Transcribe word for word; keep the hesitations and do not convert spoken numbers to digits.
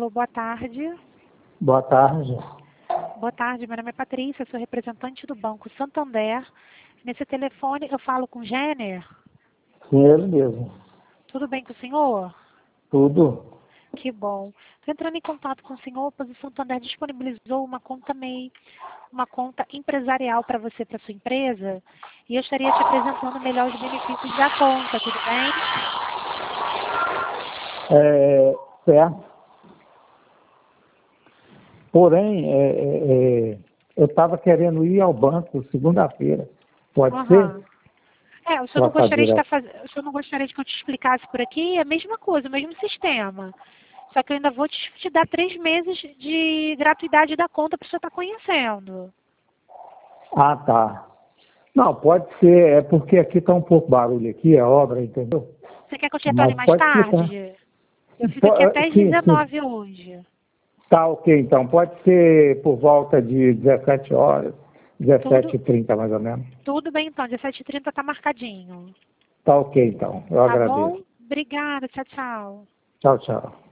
Alô, boa tarde. Boa tarde. Boa tarde, meu nome é Patrícia, sou representante do Banco Santander. Nesse telefone eu falo com o Jenner. Sim, ele mesmo. Tudo bem com o senhor? Tudo. Que bom. Estou entrando em contato com o senhor, pois o Santander disponibilizou uma conta M E I, uma conta empresarial para você, para sua empresa, e eu estaria te apresentando melhor os benefícios da conta, tudo bem? É, certo. Porém, é, é, é, eu estava querendo ir ao banco segunda-feira. Pode ser? Aham. É, o senhor não Trocar gostaria de estar direto. fazendo, o senhor não gostaria de que eu te explicasse por aqui? É a mesma coisa, o mesmo sistema. Só que eu ainda vou te, te dar três meses de gratuidade da conta para o senhor estar conhecendo. Ah, tá. Não, pode ser. É porque aqui está um pouco barulho aqui, é obra, entendeu? Você quer que eu te retorne Mas mais pode explicar. tarde? Eu fico Po- aqui eh, até às Sim, sim. dezenove hoje. Tá ok, então. Pode ser por volta de dezessete horas, dezessete Tudo, e trinta mais ou menos. tudo bem então, dezessete e trinta tá marcadinho. Tá ok, então. Eu Tá agradeço. bom? Obrigada, tchau, tchau. Tchau, tchau.